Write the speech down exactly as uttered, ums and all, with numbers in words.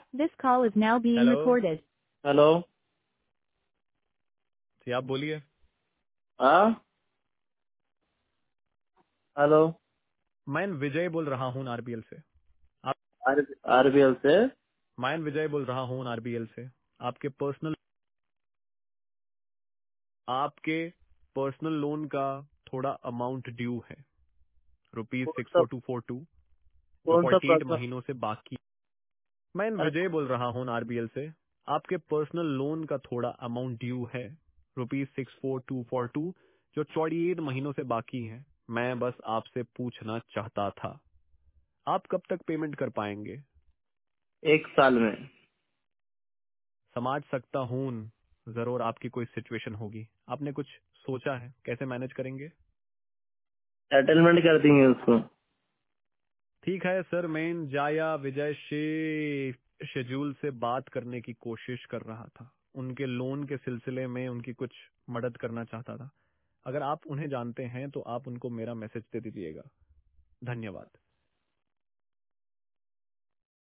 This call is now being hello recorded. Hello. जी आप बोलिए। हाँ। हेलो। मैं विजय बोल रहा हूँ आरबीएल से। आप आरबीएल से। मैं विजय बोल रहा हूँ आरबीएल से। आपके पर्सनल आपके पर्सनल लोन का थोड़ा अमाउंट ड्यू है, रुपीज कौन सिक्स सा फोर टू फोर टू जो कौन सा फोर्टी एट पर्सनल? महीनों से बाकी। मैं अरे विजय बोल रहा हूँ आरबीएल से। आपके पर्सनल लोन का थोड़ा अमाउंट ड्यू है, rupees six four two four two जो फोर्टी एट महीनों से बाकी है। मैं बस आपसे पूछना चाहता था, आप कब तक पेमेंट कर पाएंगे? एक साल में समझ सकता हूँ, जरूर आपकी कोई सिचुएशन होगी। आपने कुछ सोचा है कैसे मैनेज करेंगे? सेटलमेंट कर देंगे उसको। ठीक है सर, मैं जाया विजय से शेड्यूल से बात करने की कोशिश कर रहा था। उनके लोन के सिलसिले में उनकी कुछ मदद करना चाहता था। अगर आप उन्हें जानते हैं तो आप उनको मेरा मैसेज दे दीजिएगा। धन्यवाद।